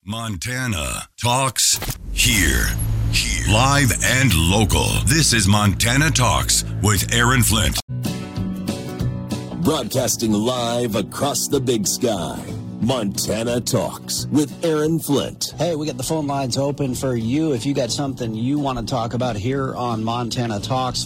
Montana Talks here. Live and local. This is Montana Talks with Aaron Flint. Broadcasting live across the big sky. Montana Talks with Aaron Flint. Hey, we got the phone lines open for you. If you got something you want to talk about here on Montana Talks,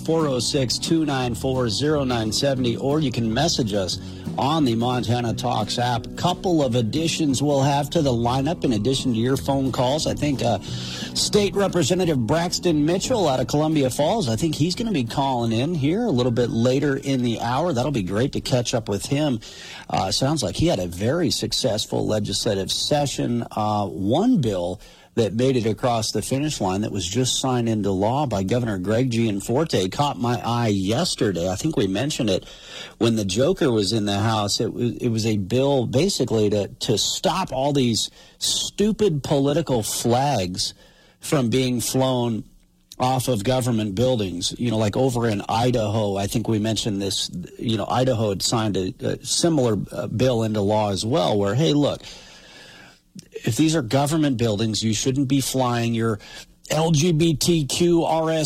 406-294-0970, or you can message us on the Montana Talks app. Couple of additions we'll have to the lineup in addition to your phone calls. I think State Representative Braxton Mitchell out of Columbia Falls, I think he's going to be calling in here a little bit later in the hour. That'll be great to catch up with him. Sounds like he had a very successful legislative session. One bill that made it across the finish line that was just signed into law by Governor Greg Gianforte caught my eye yesterday. I think we mentioned it when the Joker was in the House. It was a bill basically to stop all these stupid political flags from being flown off of government buildings. You know, like over in Idaho, I think we mentioned this, you know, Idaho had signed a similar bill into law as well where, hey, look, if these are government buildings, you shouldn't be flying your LGBTQ,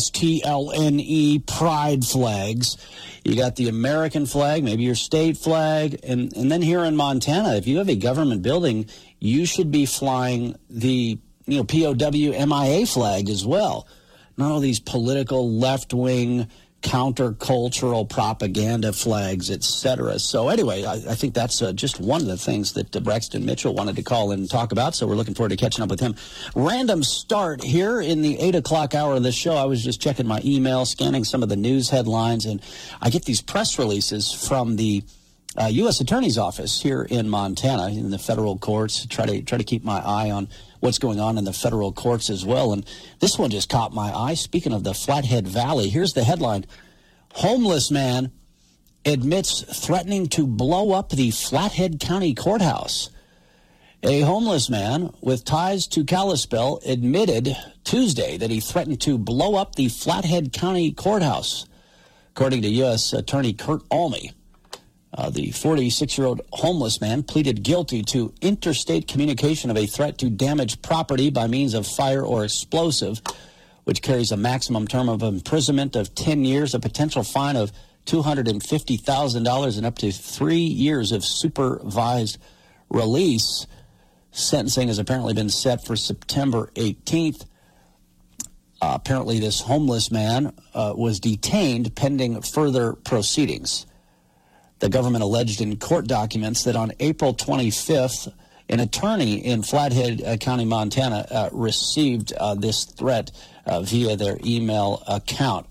RSTLNE pride flags. You got the American flag, maybe your state flag. And then here in Montana, if you have a government building, you should be flying the, you know, POW MIA flag as well. Not all these political left-wing countercultural propaganda flags, etc. So anyway, I think that's just one of the things that Braxton Mitchell wanted to call in and talk about, so we're looking forward to catching up with him. Random start here in the 8 o'clock hour of the show. I was just checking my email, scanning some of the news headlines, and I get these press releases from the U.S. Attorney's Office here in Montana, in the federal courts. Try to keep my eye on what's going on in the federal courts as well. And this one just caught my eye. Speaking of the Flathead Valley, here's the headline. Homeless man admits threatening to blow up the Flathead County Courthouse. A homeless man with ties to Kalispell admitted Tuesday that he threatened to blow up the Flathead County Courthouse, according to U.S. Attorney Kurt Almey. The 46-year-old homeless man pleaded guilty to interstate communication of a threat to damage property by means of fire or explosive, which carries a maximum term of imprisonment of 10 years, a potential fine of $250,000, and up to 3 years of supervised release. Sentencing has apparently been set for September 18th. Apparently, this homeless man was detained pending further proceedings. The government alleged in court documents that on April 25th, an attorney in Flathead County, Montana, received this threat via their email account.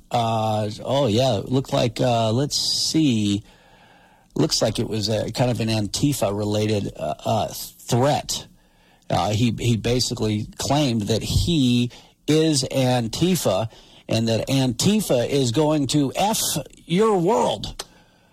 It looked like, let's see, looks like it was kind of an Antifa-related threat. He basically claimed that he is Antifa and that Antifa is going to F your world.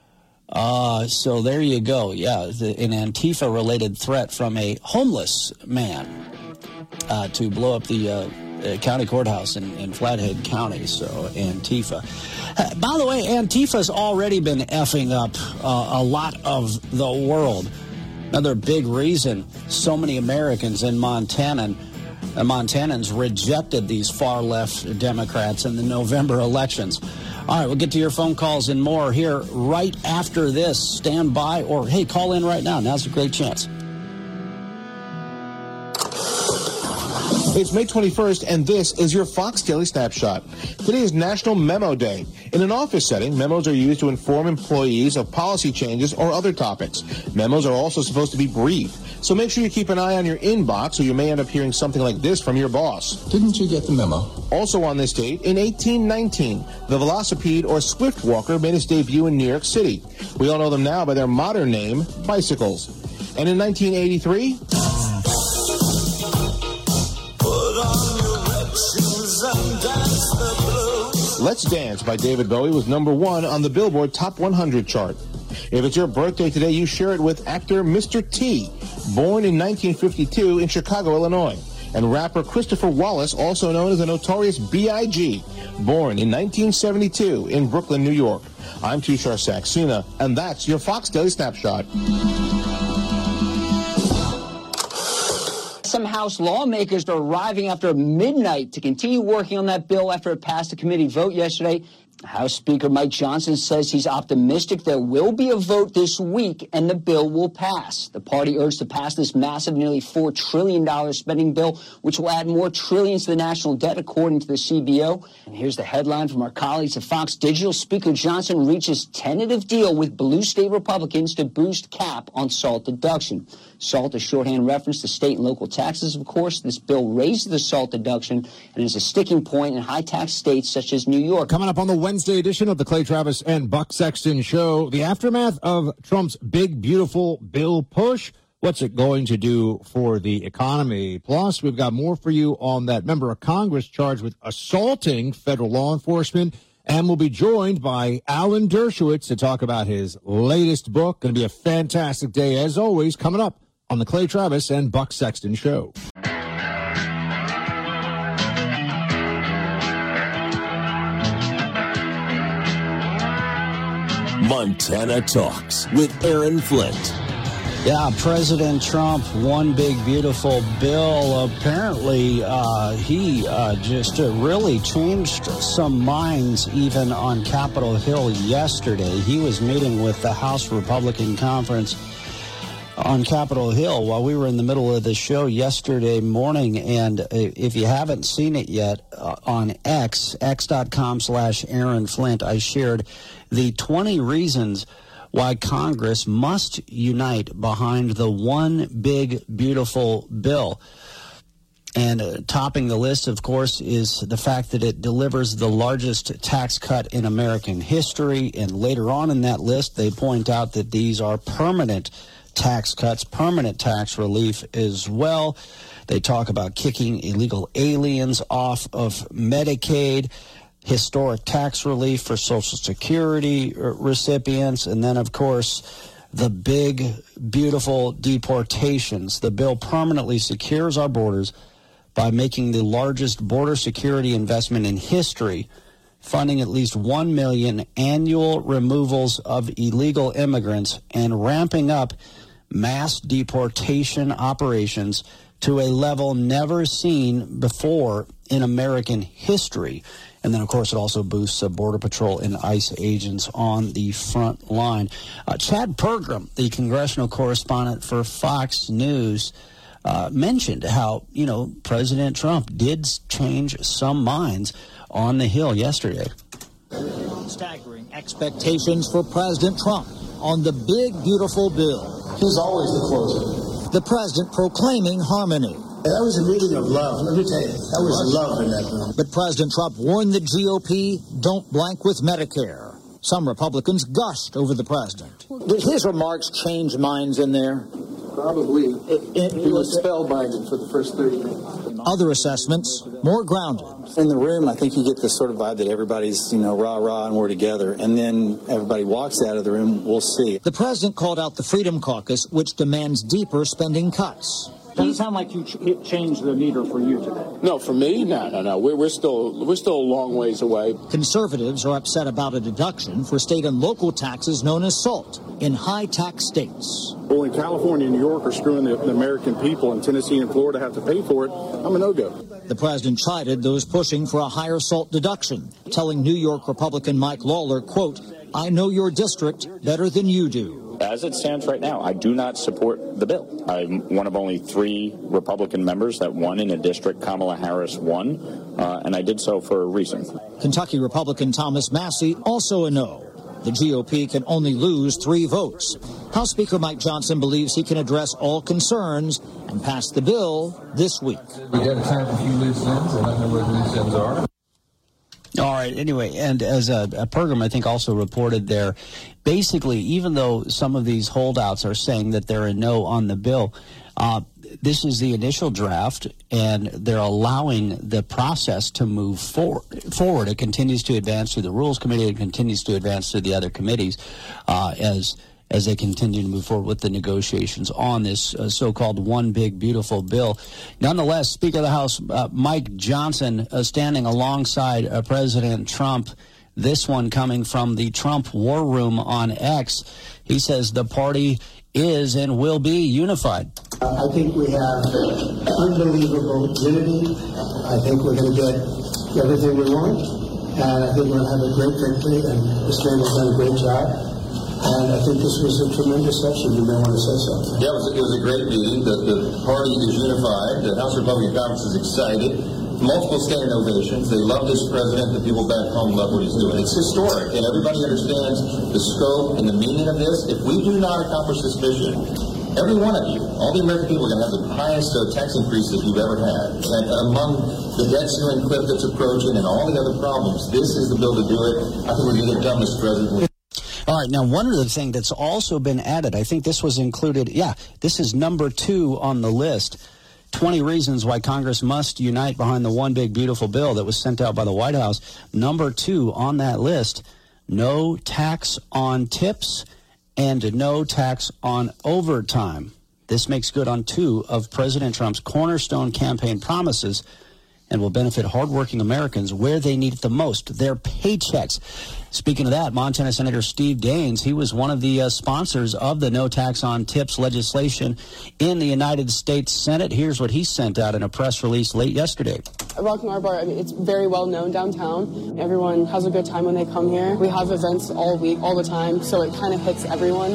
So there you go. Yeah, an Antifa-related threat from a homeless man to blow up the county courthouse in Flathead County. So Antifa. By the way, Antifa's already been effing up a lot of the world. Another big reason so many Americans in Montana and Montanans rejected these far-left Democrats in the November elections. All right, we'll get to your phone calls and more here right after this. Stand by or, hey, call in right now. Now's a great chance. It's May 21st, and this is your Fox Daily Snapshot. Today is National Memo Day. In an office setting, memos are used to inform employees of policy changes or other topics. Memos are also supposed to be brief, so make sure you keep an eye on your inbox or you may end up hearing something like this from your boss. Didn't you get the memo? Also on this date, in 1819, the velocipede or swift walker made its debut in New York City. We all know them now by their modern name, bicycles. And in 1983... Let's Dance by David Bowie was #1 on the Billboard Top 100 chart. If it's your birthday today, you share it with actor Mr. T, born in 1952 in Chicago, Illinois, and rapper Christopher Wallace, also known as the Notorious B.I.G., born in 1972 in Brooklyn, New York. I'm Tushar Saxena, and that's your Fox Daily Snapshot. Somehow House lawmakers are arriving after midnight to continue working on that bill after it passed a committee vote yesterday. House Speaker Mike Johnson says he's optimistic there will be a vote this week and the bill will pass. The party urged to pass this massive, nearly $4 trillion spending bill, which will add more trillions to the national debt, according to the CBO. And here's the headline from our colleagues at Fox Digital. Speaker Johnson reaches tentative deal with blue state Republicans to boost cap on SALT deduction. SALT is shorthand reference to state and local taxes, of course. This bill raises the SALT deduction and is a sticking point in high-tax states such as New York. Coming up on the Wednesday edition of the Clay Travis and Buck Sexton Show, the aftermath of Trump's big, beautiful bill push. What's it going to do for the economy? Plus, we've got more for you on that member of Congress charged with assaulting federal law enforcement. And we'll be joined by Alan Dershowitz to talk about his latest book. Going to be a fantastic day, as always, coming up on the Clay Travis and Buck Sexton Show. Montana Talks with Aaron Flint. Yeah, President Trump, one big, beautiful bill. Apparently, he just really changed some minds even on Capitol Hill yesterday. He was meeting with the House Republican Conference on Capitol Hill while we were in the middle of the show yesterday morning. And if you haven't seen it yet, on x.com/Aaron Flint, I shared the 20 reasons why Congress must unite behind the one big, beautiful bill. And topping the list, of course, is the fact that it delivers the largest tax cut in American history. And later on in that list, they point out that these are permanent tax cuts, permanent tax relief as well. They talk about kicking illegal aliens off of Medicaid, historic tax relief for Social Security recipients, and then, of course, the big, beautiful deportations. The bill permanently secures our borders by making the largest border security investment in history, funding at least 1 million annual removals of illegal immigrants and ramping up mass deportation operations to a level never seen before in American history. And then, of course, it also boosts Border Patrol and ICE agents on the front line. Chad Pergram, the congressional correspondent for Fox News, mentioned how, President Trump did change some minds on the Hill yesterday. Staggering expectations for President Trump on the big, beautiful bill. He's always the closer. The president proclaiming harmony. That was a meeting of love. Let me tell you, that was love in that room. But President Trump warned the GOP, don't blank with Medicare. Some Republicans gushed over the president. Did his remarks change minds in there? Probably. He was spellbinding for the first 30 minutes. Other assessments, more grounded. In the room, I think you get this sort of vibe that everybody's, rah-rah and we're together. And then everybody walks out of the room, we'll see. The president called out the Freedom Caucus, which demands deeper spending cuts. Doesn't sound like you changed the meter for you today. No, for me, no. We're still a long ways away. Conservatives are upset about a deduction for state and local taxes known as SALT in high-tax states. Well, when California and New York are screwing the American people, and Tennessee and Florida have to pay for it, I'm a no-go. The president chided those pushing for a higher SALT deduction, telling New York Republican Mike Lawler, quote, "I know your district better than you do." As it stands right now, I do not support the bill. I'm one of only 3 Republican members that won in a district Kamala Harris won, and I did so for a reason. Kentucky Republican Thomas Massey also a no. The GOP can only lose 3 votes. House Speaker Mike Johnson believes he can address all concerns and pass the bill this week. We got to tie up a few loose ends, and I know where the loose ends are. All right. Anyway, and as a Pergram, I think, also reported there, basically, even though some of these holdouts are saying that they're a no on the bill, this is the initial draft, and they're allowing the process to move forward. It continues to advance through the Rules Committee. It continues to advance through the other committees as they continue to move forward with the negotiations on this so-called one big, beautiful bill. Nonetheless, Speaker of the House Mike Johnson standing alongside President Trump, this one coming from the Trump War Room on X. He says the party is and will be unified. I think we have unbelievable unity. I think we're going to get everything we want, and I think we're going to have a great victory, and this man has done a great job. And I think this was a tremendous session. You may want to say something. Yeah, it was a great meeting. The party is unified. The House Republican Conference is excited. Multiple standing ovations. They love this president. The people back home love what he's doing. It's historic, and everybody understands the scope and the meaning of this. If we do not accomplish this mission, every one of you, all the American people are going to have the highest tax increases you've ever had. And among the debt ceiling cliff that's approaching and all the other problems, this is the bill to do it. I think we're going to get done, Mr. President. All right, now one other thing that's also been added, I think this was included, this is number 2 on the list. 20 reasons why Congress must unite behind the one big beautiful bill that was sent out by the White House. Number 2 on that list, no tax on tips and no tax on overtime. This makes good on 2 of President Trump's cornerstone campaign promises and will benefit hardworking Americans where they need it the most, their paychecks. Speaking of that, Montana Senator Steve Daines, he was one of the sponsors of the no tax on tips legislation in the United States Senate. Here's what he sent out in a press release late yesterday. Rock and R Bar, it's very well known downtown. Everyone has a good time when they come here. We have events all week, all the time, so it kind of hits everyone.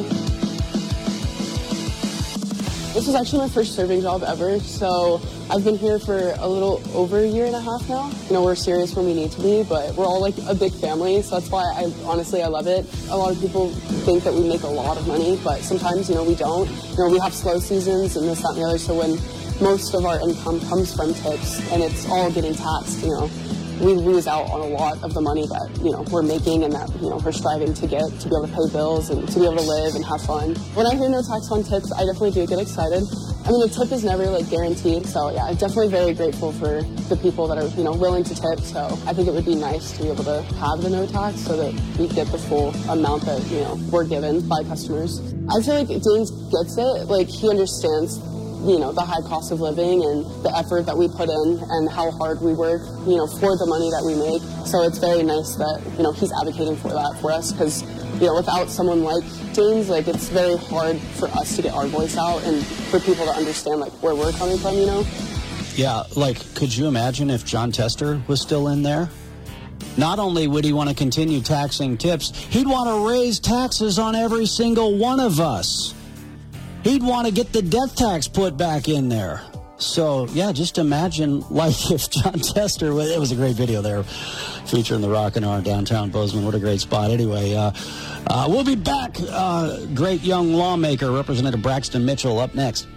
This was actually my first serving job ever, so I've been here for a little over a year and a half now. You know, we're serious when we need to be, but we're all like a big family, so that's why I love it. A lot of people think that we make a lot of money, but sometimes, we don't. We have slow seasons and this, that, and the other, so when most of our income comes from tips and it's all getting taxed, we lose out on a lot of the money that, we're making and that, we're striving to get to be able to pay bills and to be able to live and have fun. When I hear no tax on tips, I definitely do get excited. I mean, the tip is never, guaranteed. So, yeah, I'm definitely very grateful for the people that are, willing to tip. So I think it would be nice to be able to have the no tax so that we get the full amount that, we're given by customers. I feel like Daines gets it. He understands the high cost of living and the effort that we put in and how hard we work, for the money that we make. So it's very nice that, he's advocating for that for us because, without someone like Daines, it's very hard for us to get our voice out and for people to understand, where we're coming from, Yeah, could you imagine if Jon Tester was still in there? Not only would he want to continue taxing tips, he'd want to raise taxes on every single one of us. He'd want to get the death tax put back in there. So, yeah, just imagine, if Jon Tester, it was a great video there featuring the Rock and R downtown Bozeman. What a great spot. Anyway, we'll be back. Great young lawmaker, Representative Braxton Mitchell, up next.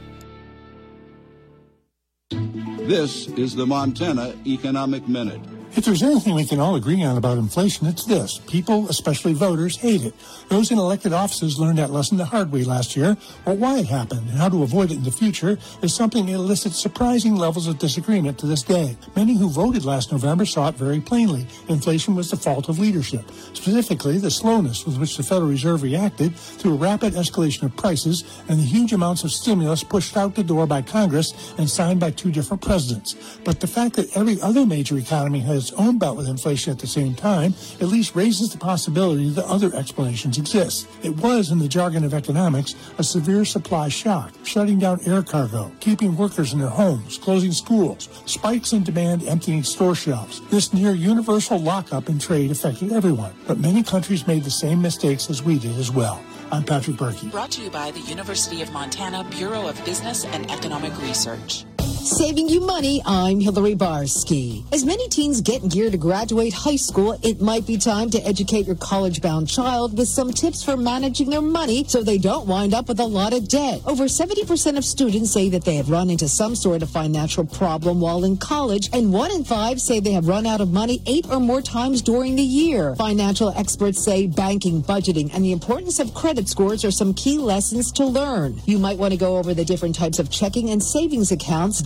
This is the Montana Economic Minute. If there's anything we can all agree on about inflation, it's this. People, especially voters, hate it. Those in elected offices learned that lesson the hard way last year. But why it happened and how to avoid it in the future is something that elicits surprising levels of disagreement to this day. Many who voted last November saw it very plainly. Inflation was the fault of leadership, specifically the slowness with which the Federal Reserve reacted to a rapid escalation of prices and the huge amounts of stimulus pushed out the door by Congress and signed by 2 different presidents. But the fact that every other major economy has its own bout with inflation at the same time at least raises the possibility that other explanations exist. It was, in the jargon of economics, a severe supply shock, shutting down air cargo, keeping workers in their homes, closing schools, spikes in demand emptying store shelves. This near universal lockup in trade affected everyone, but many countries made the same mistakes as we did as well. I'm Patrick Berkey. Brought to you by the University of Montana Bureau of Business and Economic Research. Saving you money, I'm Hillary Barsky. As many teens get geared to graduate high school, it might be time to educate your college-bound child with some tips for managing their money so they don't wind up with a lot of debt. Over 70% of students say that they have run into some sort of financial problem while in college, and 1 in 5 say they have run out of money 8 or more times during the year. Financial experts say banking, budgeting, and the importance of credit scores are some key lessons to learn. You might want to go over the different types of checking and savings accounts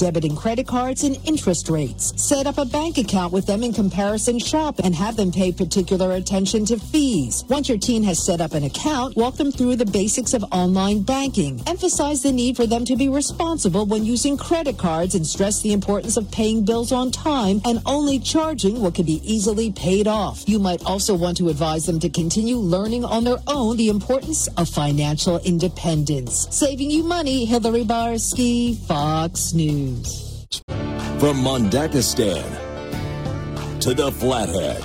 debit and credit cards, and interest rates. Set up a bank account with them in Comparison Shop and have them pay particular attention to fees. Once your teen has set up an account, walk them through the basics of online banking. Emphasize the need for them to be responsible when using credit cards and stress the importance of paying bills on time and only charging what can be easily paid off. You might also want to advise them to continue learning on their own the importance of financial independence. Saving you money, Hillary Barsky, Fox News. From Mondakistan to the Flathead,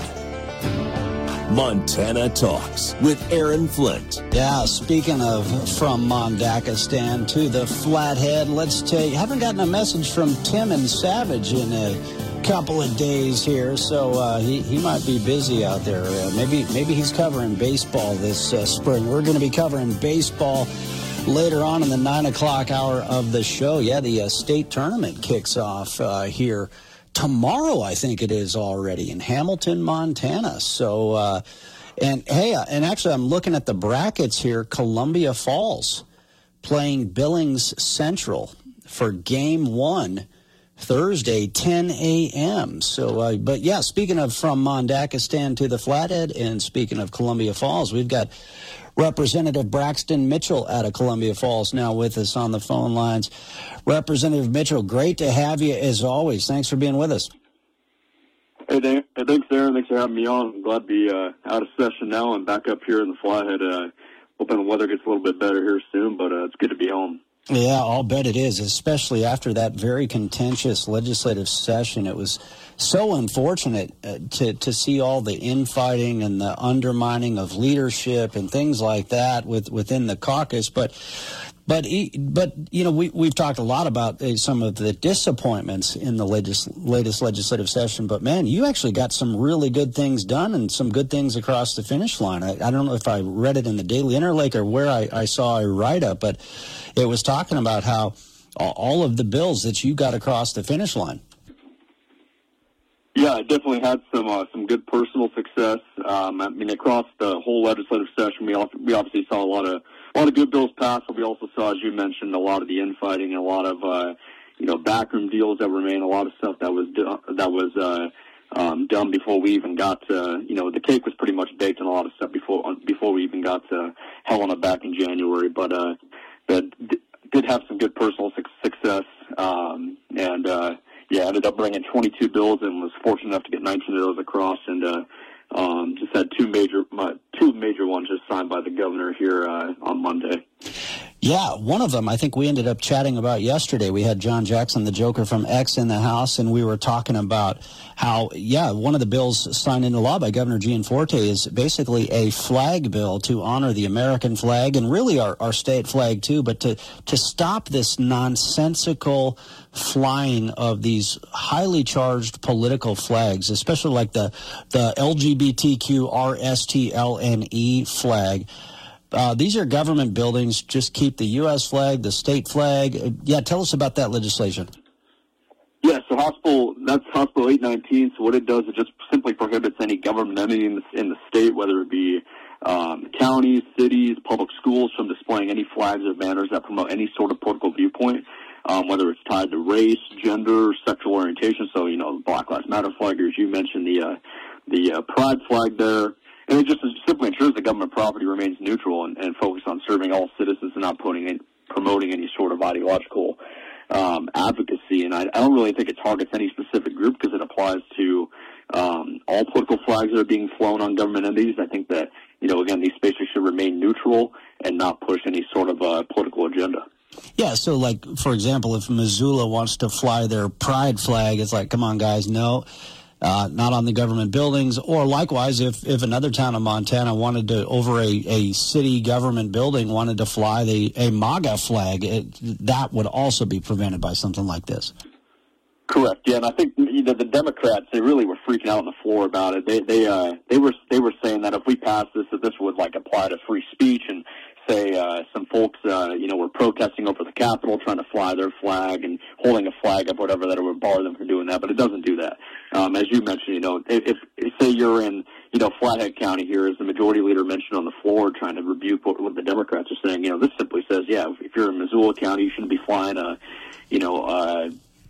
Montana Talks with Aaron Flint. Yeah, speaking of from Mondakistan to the Flathead, let's take, haven't gotten a message from Tim and Savage in a couple of days here, so he might be busy out there. Maybe he's covering baseball this spring. We're going to be covering baseball later on in the 9 o'clock hour of the show. Yeah, the state tournament kicks off here tomorrow, I think it is already, in Hamilton, Montana. So, and hey, and actually I'm looking at the brackets here. Columbia Falls playing Billings Central for Game 1 Thursday, 10 a.m. So, but yeah, speaking of from Mondakistan to the Flathead, and speaking of Columbia Falls, we've got Representative Braxton Mitchell out of Columbia Falls now with us on the phone lines. Representative Mitchell, great to have you as always. Thanks for being with us. Hey, Dan. Thanks, Aaron. Thanks for having me on. I'm glad to be out of session now and back up here in the Flathead. Hoping the weather gets a little bit better here soon, but it's good to be home. Yeah, I'll bet it is, especially after that very contentious legislative session. It was so unfortunate to see all the infighting and the undermining of leadership and things like that within the caucus. But you know, we've talked a lot about some of the disappointments in the latest legislative session. But man, you actually got some really good things done and some good things across the finish line. I don't know if I read it in the Daily Interlake or where I saw a write-up, but it was talking about how all of the bills that you got across the finish line. Yeah, I definitely had some good personal success. I mean, across the whole legislative session, we obviously saw a lot of good bills passed, but we also saw, as you mentioned, a lot of the infighting and a lot of backroom deals that were made, a lot of stuff that was done before we even got to, the cake was pretty much baked and a lot of stuff before we even got to Helena back in January. But did have some good personal success, ended up bringing 22 bills and was fortunate enough to get 19 of those across, and just had two major ones just signed by the governor here on Monday. Yeah, one of them I think we ended up chatting about yesterday. We had John Jackson, the Joker from X, in the House, and we were talking about how, one of the bills signed into law by Governor Gianforte is basically a flag bill to honor the American flag and really our state flag too, but to stop this nonsensical flying of these highly charged political flags, especially like the LGBTQ RSTLNE flag. These are government buildings. Just keep the U.S. flag, the state flag. Tell us about that legislation. Yeah, so that's Hospital 819. So what it does, it just simply prohibits any government entity in the state, whether it be counties, cities, public schools, from displaying any flags or banners that promote any sort of political viewpoint, whether it's tied to race, gender, sexual orientation. So, the Black Lives Matter flag, or as you mentioned, the Pride flag there. And it just simply ensures that government property remains neutral and focused on serving all citizens and not promoting any sort of ideological advocacy. And I don't really think it targets any specific group because it applies to all political flags that are being flown on government entities. I think that, again, these spaces should remain neutral and not push any sort of political agenda. Yeah, so like, for example, if Missoula wants to fly their Pride flag, it's like, come on, guys, no. Not on the government buildings. Or likewise, if another town in Montana wanted to, over a city government building, wanted to fly a MAGA flag, that would also be prevented by something like this. Correct. Yeah, and I think the Democrats, they really were freaking out on the floor about it. They were saying that if we pass this, that this would apply to free speech, and say some folks were protesting over the Capitol, trying to fly their flag and holding a flag up, whatever, that it would bar them from doing that. But it doesn't do that. As you mentioned, if say you're in Flathead County here, as the majority leader mentioned on the floor, trying to rebuke what the Democrats are saying, this simply says, if you're in Missoula County, you shouldn't be flying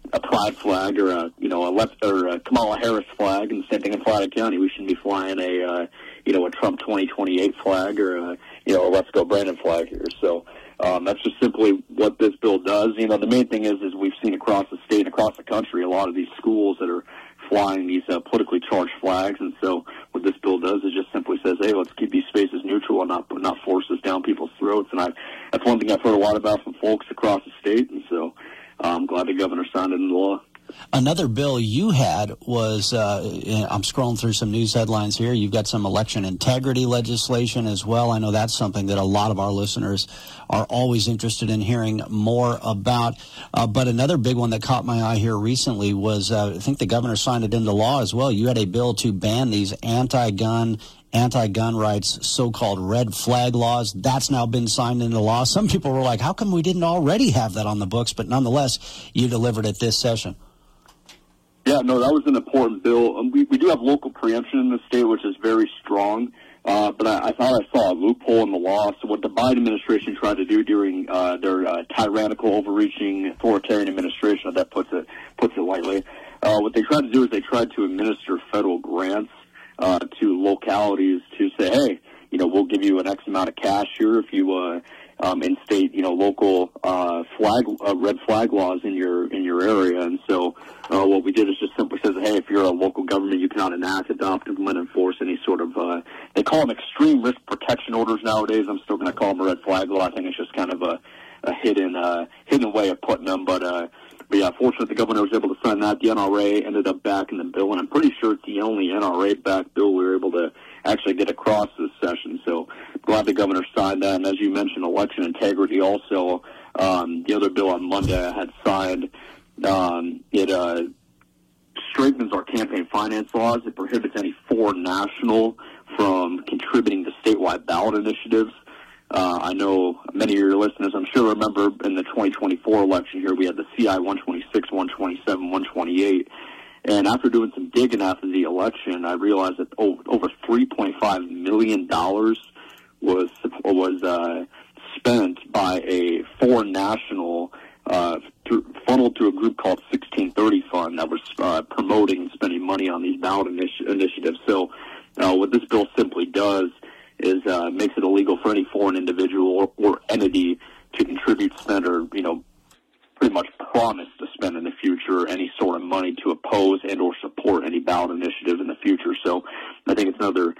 a pride flag or a Kamala Harris flag, and the same thing in Flathead County. We shouldn't be flying a Trump 2028 flag or a Let's Go Brandon flag here. So that's just simply what this bill does. The main thing is we've seen across the state and across the country a lot of these schools that are flying these politically charged flags, and so what this bill does is just simply says, hey, let's keep these spaces neutral and not force this down people's throats. And that's one thing I've heard a lot about from folks across the state, and so I'm glad the governor signed it into law. Another bill you had was, I'm scrolling through some news headlines here. You've got some election integrity legislation as well. I know that's something that a lot of our listeners are always interested in hearing more about. But another big one that caught my eye here recently was, I think the governor signed it into law as well. You had a bill to ban these anti-gun rights, so-called red flag laws. That's now been signed into law. Some people were like, how come we didn't already have that on the books? But nonetheless, you delivered it this session. Yeah, no, that was an important bill. We do have local preemption in the state, which is very strong, but I thought I saw a loophole in the law. So what the Biden administration tried to do during their tyrannical, overreaching, authoritarian administration, that puts it lightly, what they tried to do is they tried to administer federal grants to localities to say, hey, we'll give you an X amount of cash here if you instate, local red flag laws in your area. And so what we did is just simply says, hey, if you're a local government, you cannot enact, adopt, implement, enforce any sort of they call them extreme risk protection orders nowadays. I'm still going to call them a red flag law. I think it's just kind of a hidden way of putting them. But yeah, fortunately, the governor was able to sign that. The NRA ended up backing the bill, and I'm pretty sure it's the only NRA-backed bill we were able to actually get across this session. So glad the governor signed that. And as you mentioned, election integrity also. The other bill on Monday I had signed, it strengthens our campaign finance laws. It prohibits any foreign national from contributing to statewide ballot initiatives. I know many of your listeners, I'm sure, remember in the 2024 election here, we had the CI 126, 127, 128. And after doing some digging after the election, I realized that over $3.5 million was spent by a foreign national funneled through a group called 1630 Fund that was promoting and spending money on these ballot initiatives. So what this bill simply does is makes it illegal for any foreign individual or entity to contribute, spend, or pretty much promise to spend in the future any sort of money to oppose and or support any ballot initiative in the future. So I think it's another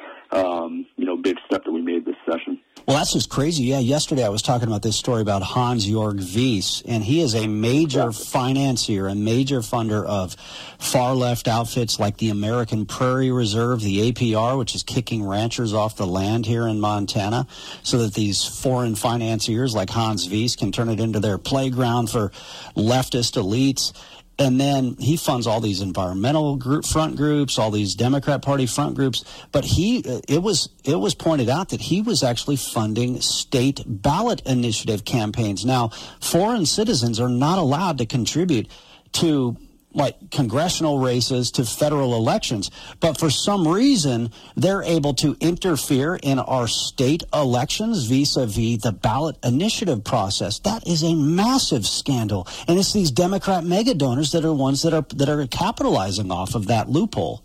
big step that we made this session. Well, that's just crazy. Yeah, yesterday I was talking about this story about Hans-Jörg Wyss, and he is a major financier, a major funder of far-left outfits like the American Prairie Reserve, the APR, which is kicking ranchers off the land here in Montana, so that these foreign financiers like Hans Wyss can turn it into their playground for leftist elites. And then he funds all these environmental front groups, all these Democrat Party front groups. But it was pointed out that he was actually funding state ballot initiative campaigns. Now, foreign citizens are not allowed to contribute to congressional races, to federal elections. But for some reason, they're able to interfere in our state elections vis-a-vis the ballot initiative process. That is a massive scandal. And it's these Democrat mega donors that are ones that are capitalizing off of that loophole.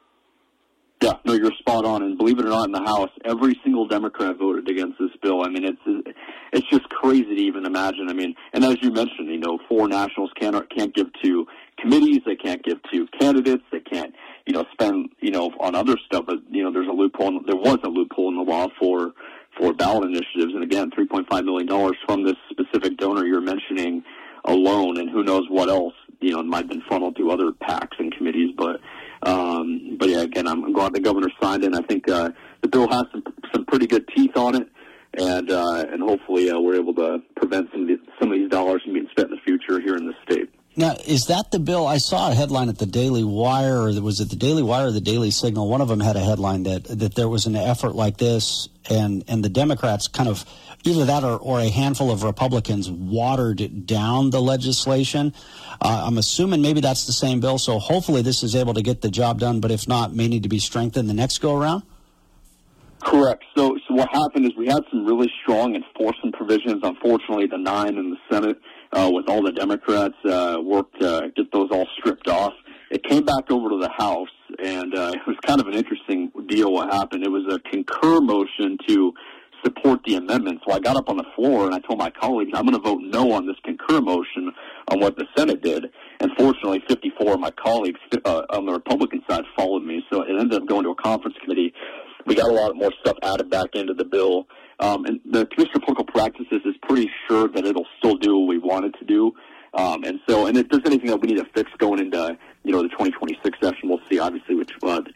Yeah, no, you're spot on. And believe it or not, in the House, every single Democrat voted against this bill. I mean, it's just crazy to even imagine. I mean, and as you mentioned, foreign nationals can't give to committees, they can't give to candidates, they can't, spend, on other stuff. But, there's a loophole. There was a loophole in the law for ballot initiatives. And again, $3.5 million from this specific donor you're mentioning alone, and who knows what else, might have been funneled to other PACs and committees. But yeah, again, I'm glad the governor signed it. And I think the bill has some pretty good teeth on it, and hopefully we're able to prevent some of these dollars from being spent in the future here in the state. Now, is that the bill? I saw a headline at the Daily Wire, or was it the Daily Wire or the Daily Signal? One of them had a headline that there was an effort like this, and the Democrats kind of, either that or a handful of Republicans watered down the legislation. I'm assuming maybe that's the same bill, so hopefully this is able to get the job done, but if not, may need to be strengthened the next go-around? Correct. So what happened is we had some really strong enforcement provisions. Unfortunately, the 9 in the Senate with all the Democrats, worked to get those all stripped off. It came back over to the House, and it was kind of an interesting deal what happened. It was a concur motion to support the amendment. So I got up on the floor and I told my colleagues, I'm going to vote no on this concur motion on what the Senate did. And fortunately, 54 of my colleagues on the Republican side followed me. So it ended up going to a conference committee. We got a lot more stuff added back into the bill. And the Commission of Political Practices is pretty sure that it'll still do what we want it to do. And if there's anything that we need to fix going into, the 2026 session, we'll see, obviously, which,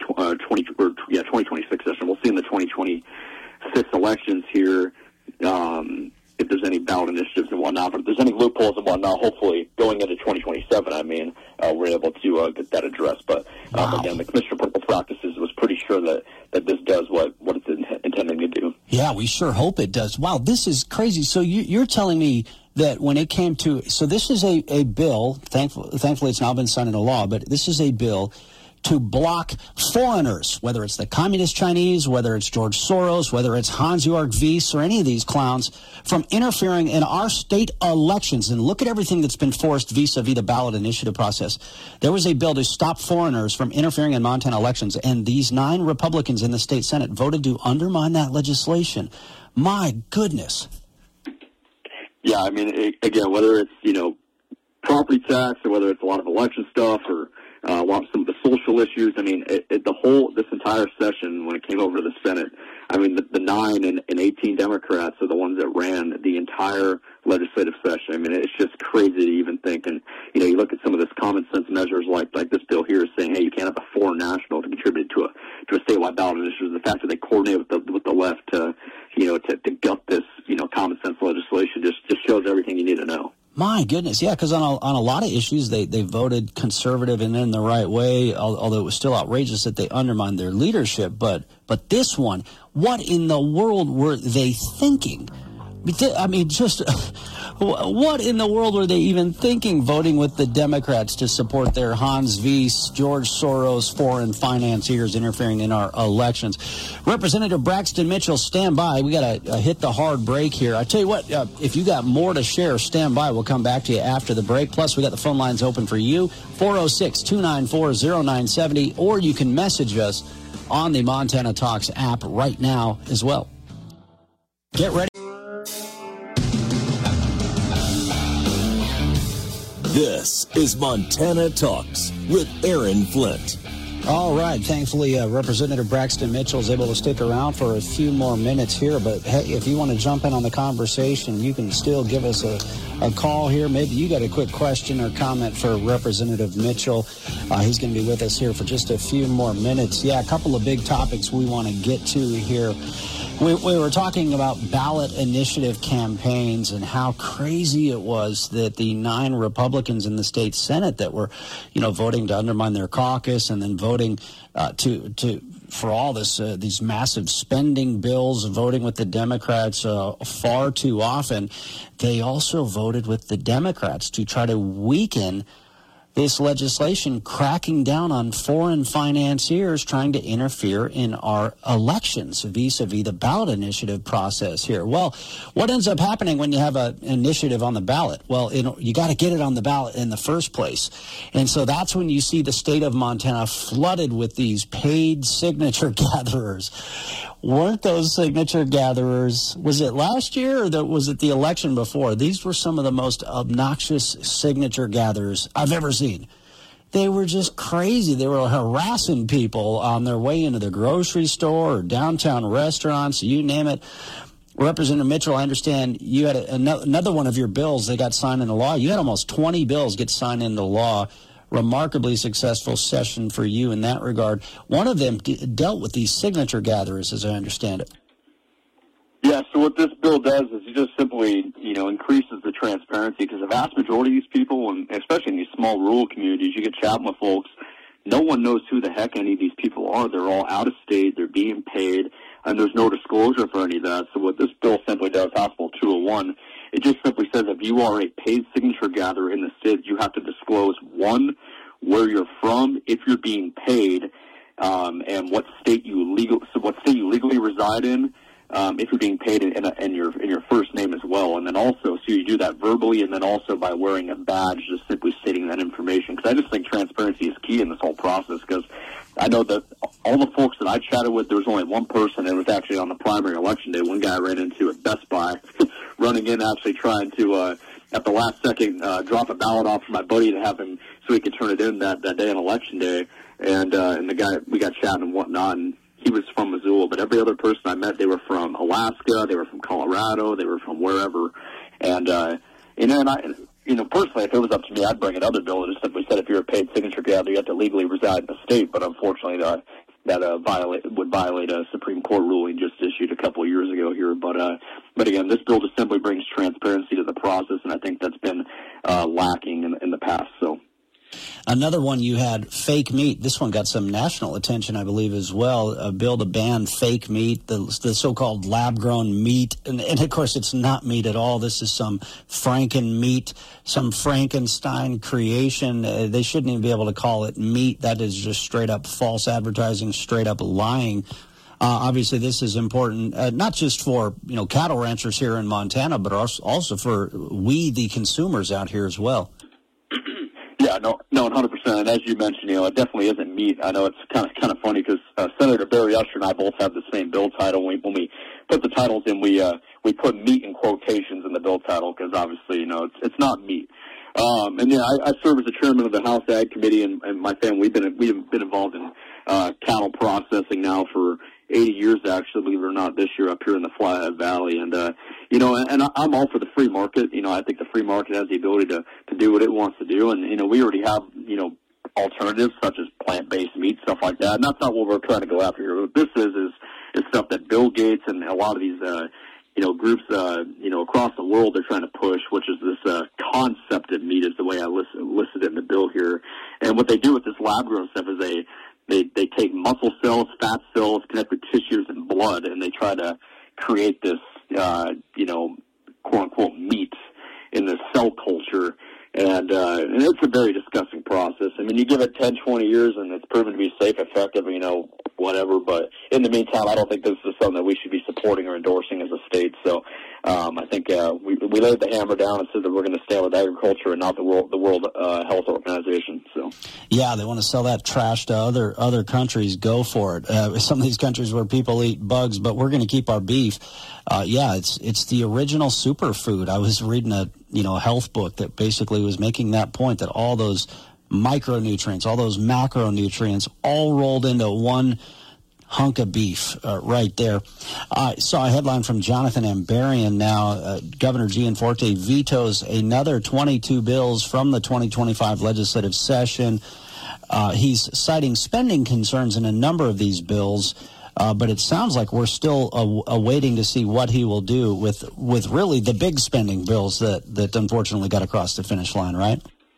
2026 session. We'll see in the 2026 elections here, if there's any ballot initiatives and whatnot. But if there's any loopholes and whatnot, hopefully going into 2027, we're able to get that addressed. But, again, the Commission of Political Practices was pretty sure that this does what it's intending to do. Yeah, we sure hope it does. Wow, this is crazy. So you're telling me that when it came to, so this is a bill, thankfully it's now been signed into law, but this is a bill to block foreigners, whether it's the Communist Chinese, whether it's George Soros, whether it's Hans-Jörg Wyss or any of these clowns, from interfering in our state elections. And look at everything that's been forced vis-a-vis the ballot initiative process. There was a bill to stop foreigners from interfering in Montana elections, and these 9 Republicans in the state Senate voted to undermine that legislation. My goodness. Yeah, again, whether it's, property tax or whether it's a lot of election stuff or some of the social issues, this entire session, when it came over to the Senate, the 9 and 18 Democrats are the ones that ran the entire legislative session. It's just crazy to even think. And, you look at some of this common sense measures like this bill here saying, hey, you can't have a foreign national to contribute to a statewide ballot initiative. The fact that they coordinate with the left to gut this, common sense legislation just shows everything you need to know. My goodness, yeah, because on a lot of issues, they voted conservative and in the right way, although it was still outrageous that they undermined their leadership. But this one, what in the world were they thinking? What in the world were they even thinking, voting with the Democrats to support their Hans Wyss, George Soros, foreign financiers interfering in our elections? Representative Braxton Mitchell, stand by. We got to hit the hard break here. I tell you what, if you got more to share, stand by. We'll come back to you after the break. Plus, we got the phone lines open for you, 406-294-0970, or you can message us on the Montana Talks app right now as well. Get ready. This is Montana Talks with Aaron Flint. All right. Thankfully, Representative Braxton Mitchell is able to stick around for a few more minutes here. But, hey, if you want to jump in on the conversation, you can still give us a call here. Maybe you got a quick question or comment for Representative Mitchell. He's going to be with us here for just a few more minutes. Yeah, a couple of big topics we want to get to here. We were talking about ballot initiative campaigns and how crazy it was that the 9 Republicans in the state Senate that were, voting to undermine their caucus and then voting for all this these massive spending bills, voting with the Democrats far too often. They also voted with the Democrats to try to weaken this legislation, cracking down on foreign financiers trying to interfere in our elections vis-a-vis the ballot initiative process here. Well, what ends up happening when you have an initiative on the ballot? Well, you got to get it on the ballot in the first place. And so that's when you see the state of Montana flooded with these paid signature gatherers. Weren't those signature gatherers, was it last year or was it the election before? These were some of the most obnoxious signature gatherers I've ever seen. They were just crazy. They were harassing people on their way into the grocery store or downtown restaurants, you name it. Representative Mitchell, I understand you had another one of your bills that got signed into law. You had almost 20 bills get signed into law. Remarkably successful session for you in that regard. One of them dealt with these signature gatherers, as I understand it. Yeah, so what this bill does is it just simply, increases the transparency, because the vast majority of these people, and especially in these small rural communities, you get chatting with folks, no one knows who the heck any of these people are. They're all out of state, they're being paid, and there's no disclosure for any of that. So what this bill simply does, House Bill 201, it just simply says if you are a paid signature gatherer in the state, you have to disclose, 1, where you're from, if you're being paid, and what state you legally reside in, if you're being paid in your first name as well. And then also, so you do that verbally, and then also by wearing a badge, just simply stating that information. Because I just think transparency is key in this whole process, because I know that all the folks that I chatted with, there was only one person, and it was actually on the primary election day. One guy I ran into at Best Buy, running in, actually trying to, at the last second, drop a ballot off for my buddy to have him so he could turn it in that day on election day. And the guy, we got chatting and whatnot, and he was from Missoula, but every other person I met, they were from Alaska, they were from Colorado, they were from wherever. And, personally, if it was up to me, I'd bring another bill that just simply said if you're a paid signature gatherer, you have to legally reside in the state. But unfortunately, that would violate a Supreme Court ruling just issued a couple of years ago here. But again, this bill just simply brings transparency to the process, and I think that's been lacking in the past. So. Another one you had, fake meat. This one got some national attention, I believe, as well. A bill to ban fake meat, the so-called lab-grown meat. And, of course, it's not meat at all. This is some Franken meat, some Frankenstein creation. They shouldn't even be able to call it meat. That is just straight-up false advertising, straight-up lying. Obviously, this is important, not just for cattle ranchers here in Montana, but also for we, the consumers out here as well. Yeah, no, 100%. And as you mentioned, it definitely isn't meat. I know it's kind of funny because Senator Barry Usher and I both have the same bill title. When we put the titles in, we put meat in quotations in the bill title because obviously, it's not meat. I serve as the chairman of the House Ag Committee, and my family we've been involved in cattle processing now for 80 years, actually, believe it or not, this year up here in the Flathead Valley. And, and I'm all for the free market. I think the free market has the ability to do what it wants to do. And, we already have, alternatives such as plant-based meat, stuff like that. And that's not what we're trying to go after here. What this is stuff that Bill Gates and a lot of these, groups, across the world they're trying to push, which is this concept of meat is the way I listed it in the bill here. And what they do with this lab-grown stuff is they take muscle cells, fat cells, connective tissues, and blood, and they try to create this, quote-unquote meat in this cell culture. And it's a very disgusting process. I mean, you give it 10, 20 years, and it's proven to be safe, effective, whatever. But in the meantime, I don't think this is something that we should be supporting or endorsing as a state. So I think we laid the hammer down and said that we're going to stand with agriculture and not the World Health Organization. So yeah, they want to sell that trash to other countries. Go for it. Some of these countries where people eat bugs, but we're going to keep our beef. It's the original superfood. I was reading a health book that basically was making that point, that all those micronutrients, all those macronutrients, all rolled into one hunk of beef right there. I saw a headline from Jonathan Ambarian now. Governor Gianforte vetoes another 22 bills from the 2025 legislative session. He's citing spending concerns in a number of these bills. But it sounds like we're still awaiting to see what he will do with really the big spending bills that unfortunately got across the finish line, right?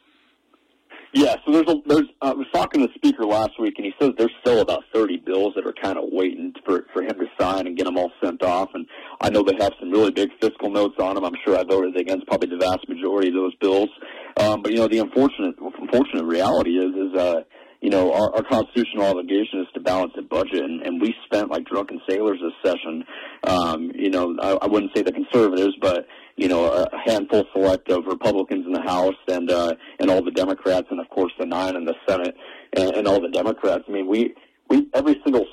Yeah, so I was talking to the speaker last week, and he says there's still about 30 bills that are kind of waiting for him to sign and get them all sent off. And I know they have some really big fiscal notes on them. I'm sure I voted against probably the vast majority of those bills. But the unfortunate reality is our constitutional obligation is to balance the budget, and we spent like drunken sailors this session. I wouldn't say the conservatives, but a handful select of Republicans in the House and all the Democrats, and of course the 9 in the Senate and all the Democrats. I mean, we every single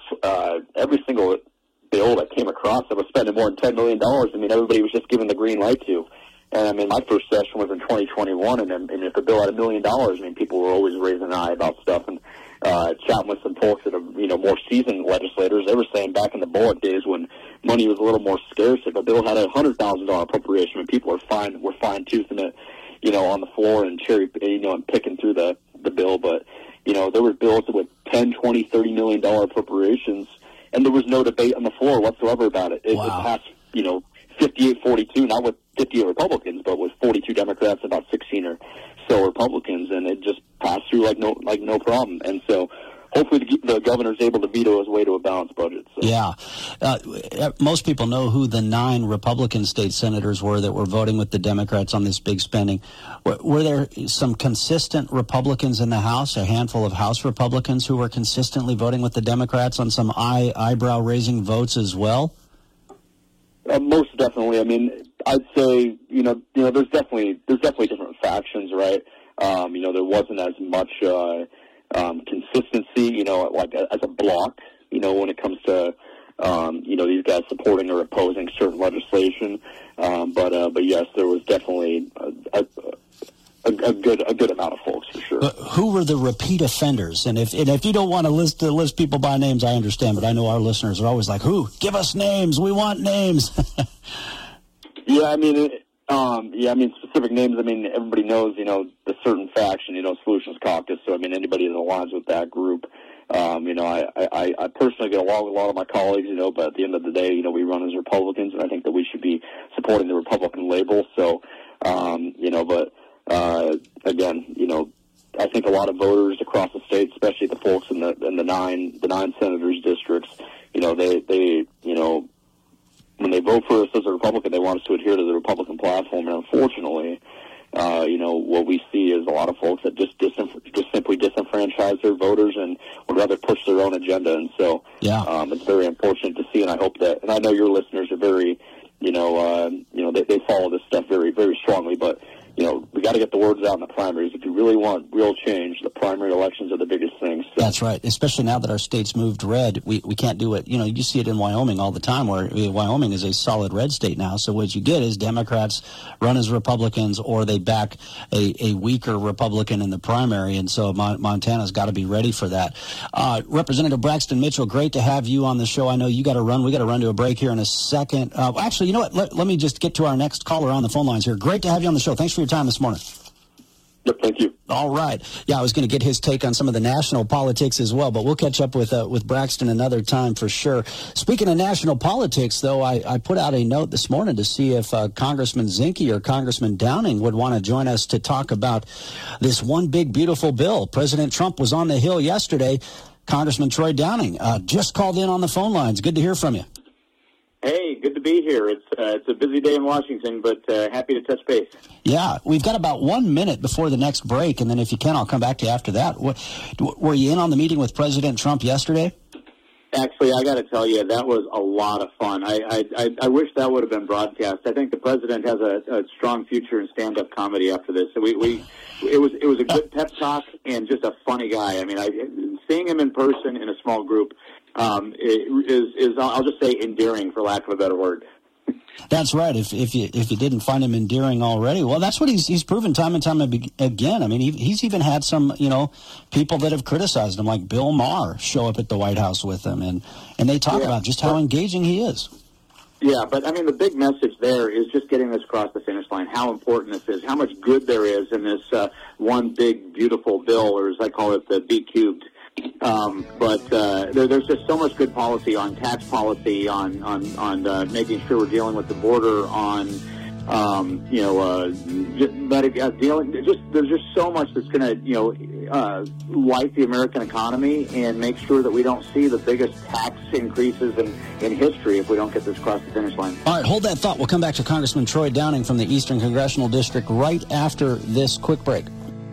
bill that came across that was spending more than $10 million. I mean, everybody was just given the green light to. And I mean, my first session was in 2021, and if a bill had $1 million, I mean, people were always raising an eye about stuff. And chatting with some folks that are, more seasoned legislators, they were saying back in the Bullock days when money was a little more scarce, if a bill had a $100,000 appropriation, and people were fine-toothing it, on the floor and and picking through the bill. But there were bills with $10, $20, $30 million appropriations, and there was no debate on the floor whatsoever about it. It passed, 58-42, not with 58 Republicans, but with 42 Democrats, about 16 or so Republicans, and it just passed through like no problem. And so hopefully the governor's able to veto his way to a balanced budget. So. Yeah. Most people know who the 9 Republican state senators were that were voting with the Democrats on this big spending. Were there some consistent Republicans in the House, a handful of House Republicans who were consistently voting with the Democrats on some eyebrow-raising votes as well? Most definitely. I mean, I'd say there's definitely different factions, right? There wasn't as much consistency, like as a block, when it comes to these guys supporting or opposing certain legislation. But yes, there was definitely a good amount of folks for sure. But who were the repeat offenders? And if you don't want to list people by names, I understand. But I know our listeners are always like, "Who? Give us names. We want names." Yeah, I mean, specific names. I mean, everybody knows, the certain faction, Solutions Caucus. So I mean, anybody that aligns with that group. I personally get along with a lot of my colleagues, but at the end of the day, we run as Republicans, and I think that we should be supporting the Republican label. So, again, I think a lot of voters across the state, especially the folks in the nine senators districts, they when they vote for us as a Republican, they want us to adhere to the Republican platform. And unfortunately, what we see is a lot of folks that just simply disenfranchise their voters and would rather push their own agenda. And so, it's very unfortunate to see. And I hope that, and I know your listeners are very, they follow this stuff very, very strongly. But we got to get the words out in the primaries. If you really want real change, the primary elections are the biggest things. So. That's right. Especially now that our state's moved red, we can't do it. You see it in Wyoming all the time, where Wyoming is a solid red state now. So what you get is Democrats run as Republicans, or they back a weaker Republican in the primary. And so Montana's got to be ready for that. Representative Braxton Mitchell, great to have you on the show. I know you got to run. We got to run to a break here in a second. Actually, you know what? Let me just get to our next caller on the phone lines here. Great to have you on the show. Thanks for your time this morning. Yep, thank you. All right. Yeah, I was going to get his take on some of the national politics as well, but we'll catch up with Braxton another time for sure. Speaking of national politics, though, I put out a note this morning to see if Congressman Zinke or Congressman Downing would want to join us to talk about this one big, beautiful bill. President Trump was on the Hill yesterday. Congressman Troy Downing just called in on the phone lines. Good to hear from you. Hey, good to be here. It's a busy day in Washington, but happy to touch base. Yeah, we've got about 1 minute before the next break, and then if you can, I'll come back to you after that. Were you in on the meeting with President Trump yesterday? Actually, I got to tell you, that was a lot of fun. I wish that would have been broadcast. I think the president has a strong future in stand-up comedy after this. So it was a good pep talk and just a funny guy. I mean, seeing him in person in a small group is I'll just say endearing, for lack of a better word. That's right. If you didn't find him endearing already, well, that's what he's proven time and time again. I mean, he's even had some people that have criticized him, like Bill Maher, show up at the White House with him, and they talk about just how engaging he is. Yeah, but I mean, the big message there is just getting this across the finish line, how important this is, how much good there is in this one big, beautiful bill, or as I call it, the B cubed. But there's just so much good policy on tax policy, on making sure we're dealing with the border, on there's just so much that's going to light the American economy and make sure that we don't see the biggest tax increases in history if we don't get this across the finish line. All right, hold that thought. We'll come back to Congressman Troy Downing from the Eastern Congressional District right after this quick break.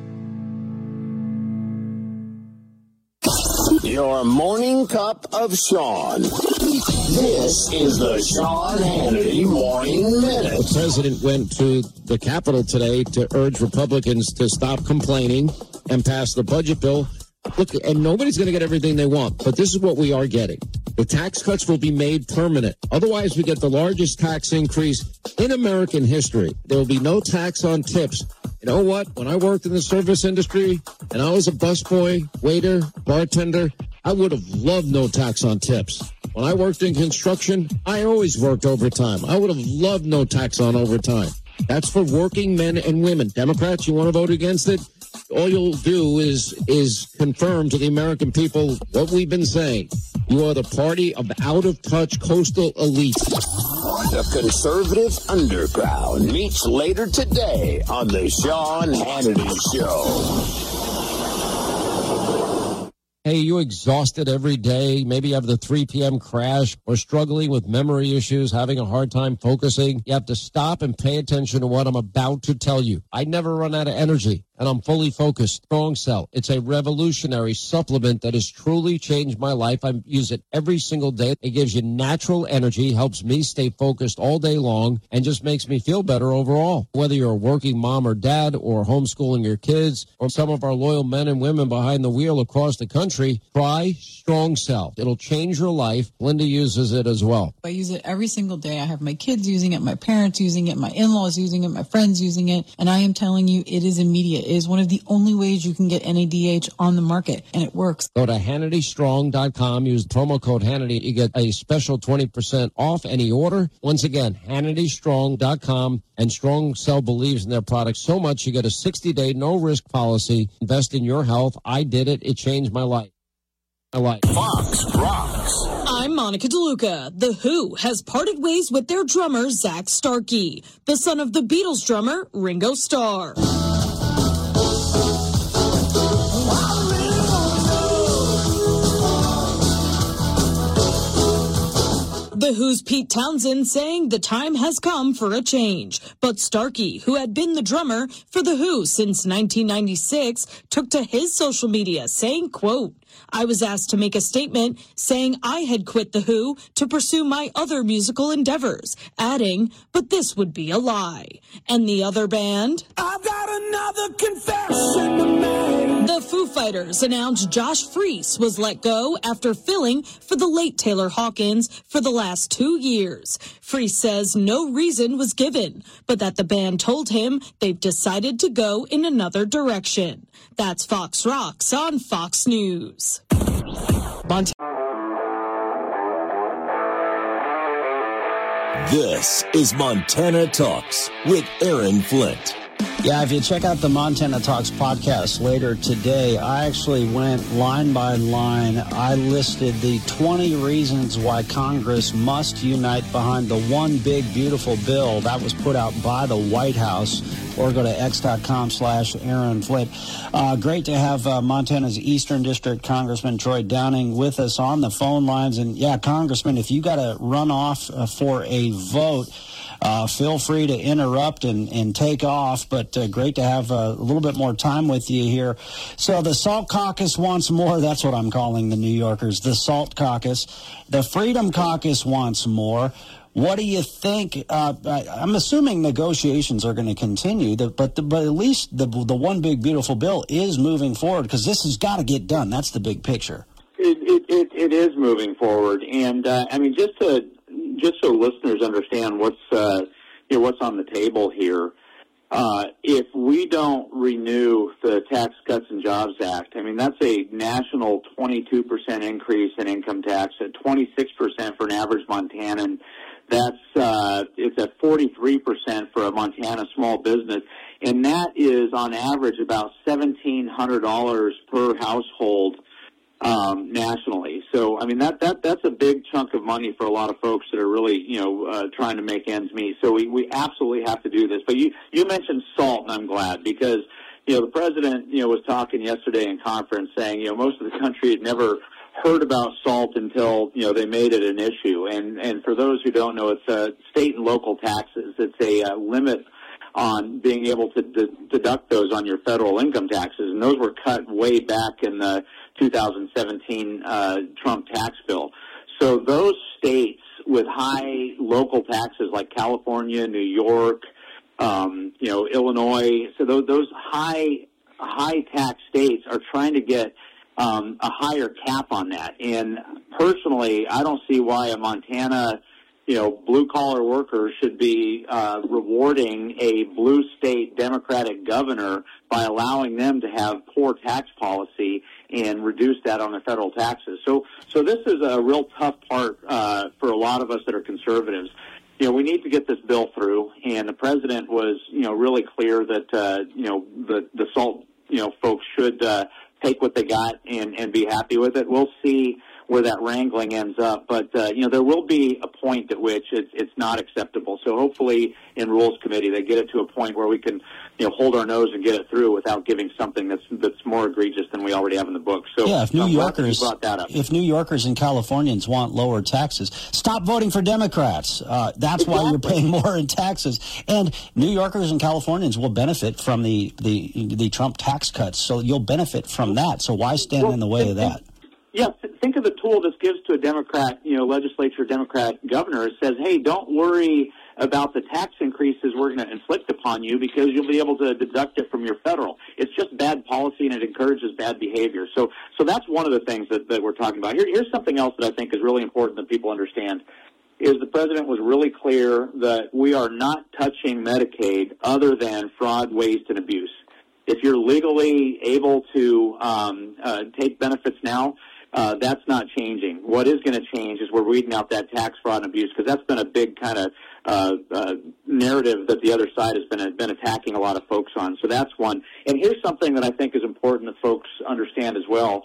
Your morning cup of Sean. This is the Sean Hannity Morning Minute. The president went to the Capitol today to urge Republicans to stop complaining and pass the budget bill. Look, and nobody's going to get everything they want, but this is what we are getting. The tax cuts will be made permanent. Otherwise, we get the largest tax increase in American history. There will be no tax on tips. You know what? When I worked in the service industry and I was a busboy, waiter, bartender, I would have loved no tax on tips. When I worked in construction, I always worked overtime. I would have loved no tax on overtime. That's for working men and women. Democrats, you want to vote against it? All you'll do is confirm to the American people what we've been saying. You are the party of the out-of-touch coastal elite. The conservative underground meets later today on the Sean Hannity Show. Hey, you exhausted every day? Maybe you have the 3 p.m. crash or struggling with memory issues, having a hard time focusing. You have to stop and pay attention to what I'm about to tell you. I never run out of energy. and I'm fully focused. Strong Cell. It's a revolutionary supplement that has truly changed my life. I use it every single day. It gives you natural energy, helps me stay focused all day long, and just makes me feel better overall. Whether you're a working mom or dad or homeschooling your kids or some of our loyal men and women behind the wheel across the country, try Strong Cell. It'll change your life. Linda uses it as well. I use it every single day. I have my kids using it, my parents using it, my in-laws using it, my friends using it, and I am telling you, it is immediate. It is one of the only ways you can get NADH on the market, and it works. Go to HannityStrong.com. Use promo code Hannity. You get a special 20% off any order. Once again, HannityStrong.com. And Strong Cell believes in their products so much, you get a 60-day no-risk policy. Invest in your health. I did it. It changed my life. Fox Rocks. I'm Monica DeLuca. The Who has parted ways with their drummer, Zach Starkey, the son of the Beatles drummer, Ringo Starr. The Who's Pete Townsend saying the time has come for a change. But Starkey, who had been the drummer for The Who since 1996, took to his social media saying, quote, I was asked to make a statement saying I had quit The Who to pursue my other musical endeavors, adding, but this would be a lie. And the other band? I've got another confession to make. The Foo Fighters announced Josh Freese was let go after filling for the late Taylor Hawkins for the last 2 years. Freese says no reason was given, but that the band told him they've decided to go in another direction. That's Fox Rocks on Fox News. This is Montana Talks with Aaron Flint. Yeah, if you check out the Montana Talks podcast later today, I actually went line by line. I listed the 20 reasons why Congress must unite behind the one big, beautiful bill that was put out by the White House. Or go to x.com/Aaron Flint. Great to have Montana's Eastern District Congressman Troy Downing with us on the phone lines. And, yeah, Congressman, if you got to run off for a vote, feel free to interrupt and take off, but great to have a little bit more time with you here. So the Salt Caucus wants more. That's what I'm calling the New Yorkers, the Salt Caucus. The Freedom Caucus wants more. What do you think? I'm assuming negotiations are going to continue, but at least the one big beautiful bill is moving forward because this has got to get done. That's the big picture. It is moving forward, and I mean just so listeners understand what's on the table here. If we don't renew the Tax Cuts and Jobs Act, I mean, that's a national 22% increase in income tax, at 26% for an average Montanan. It's at 43% for a Montana small business, and that is on average about $1,700 per household nationally. So, I mean, that's a big chunk of money for a lot of folks that are really, trying to make ends meet. So we absolutely have to do this. But you mentioned salt, and I'm glad because, the president, was talking yesterday in conference saying, most of the country had never heard about salt until, they made it an issue. And for those who don't know, it's state and local taxes. It's a limit on being able to deduct those on your federal income taxes. And those were cut way back in the 2017 Trump tax bill. So those states with high local taxes like California, New York, Illinois, so those high tax states are trying to get a higher cap on that. And personally, I don't see why a Montana, blue-collar worker should be rewarding a blue state Democratic governor by allowing them to have poor tax policy and reduce that on the federal taxes. So this is a real tough part for a lot of us that are conservatives. We need to get this bill through, and the president was, really clear that, the SALT, folks should take what they got and be happy with it. We'll see where that wrangling ends up. But, there will be a point at which it's not acceptable. So hopefully in Rules Committee they get it to a point where we can, hold our nose and get it through without giving something that's more egregious than we already have in the book. So yeah, if New Yorkers brought that up. If New Yorkers and Californians want lower taxes, stop voting for Democrats. That's why you're paying more in taxes. And New Yorkers and Californians will benefit from the Trump tax cuts. So you'll benefit from that. So why stand in the way of that? Yeah, think of the tool this gives to a Democrat, legislature, Democrat governor. It says, hey, don't worry about the tax increases we're going to inflict upon you because you'll be able to deduct it from your federal. It's just bad policy and it encourages bad behavior. So that's one of the things that we're talking about. Here's something else that I think is really important that people understand, is the president was really clear that we are not touching Medicaid other than fraud, waste, and abuse. If you're legally able to take benefits now, that's not changing. What is going to change is we're weeding out that tax fraud and abuse, because that's been a big kind of narrative that the other side has been attacking a lot of folks on. So that's one. And here's something that I think is important that folks understand as well.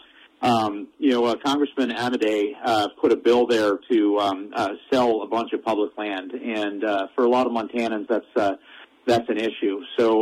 Congressman Amodei put a bill there to sell a bunch of public land, and for a lot of Montanans, that's an issue. So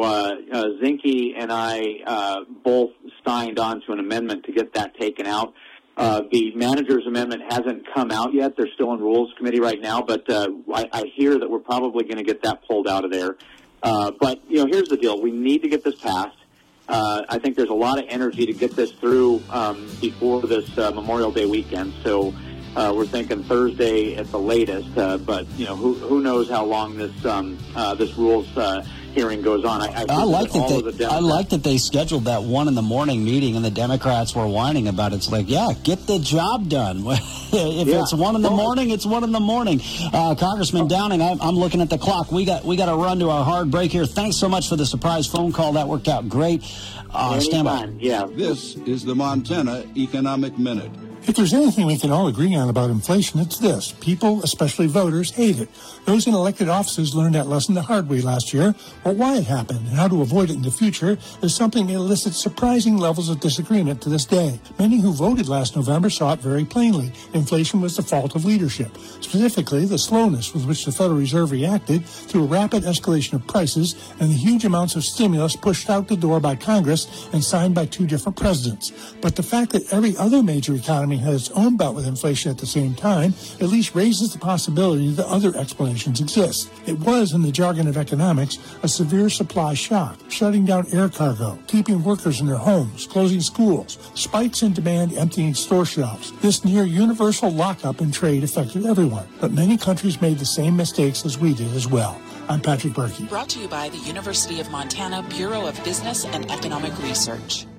Zinke and I both signed on to an amendment to get that taken out. The manager's amendment hasn't come out yet. They're still in Rules Committee right now, but I hear that we're probably going to get that pulled out of there. But here's the deal. We need to get this passed. I think there's a lot of energy to get this through before this Memorial Day weekend. So we're thinking Thursday at the latest. But who knows how long this rules hearing goes on. I like that they scheduled that 1 a.m. meeting, and the Democrats were whining about it. It's like, yeah, get the job done. It's 1 a.m, it's 1 a.m. Congressman Downing, I'm looking at the clock. We got to run to our hard break here. Thanks so much for the surprise phone call. That worked out great. Stand by. Yeah. This is the Montana Economic Minute. If there's anything we can all agree on about inflation, it's this. People, especially voters, hate it. Those in elected offices learned that lesson the hard way last year, but why it happened and how to avoid it in the future is something that elicits surprising levels of disagreement to this day. Many who voted last November saw it very plainly. Inflation was the fault of leadership, specifically the slowness with which the Federal Reserve reacted to a rapid escalation of prices and the huge amounts of stimulus pushed out the door by Congress and signed by 2 different presidents. But the fact that every other major economy had its own bout with inflation at the same time at least raises the possibility that other explanations exist. It was, in the jargon of economics, a severe supply shock, shutting down air cargo, keeping workers in their homes, closing schools, spikes in demand emptying store shelves. This near universal lockup in trade affected everyone, but many countries made the same mistakes as we did as well. I'm Patrick Berkey. Brought to you by the University of Montana Bureau of Business and Economic Research.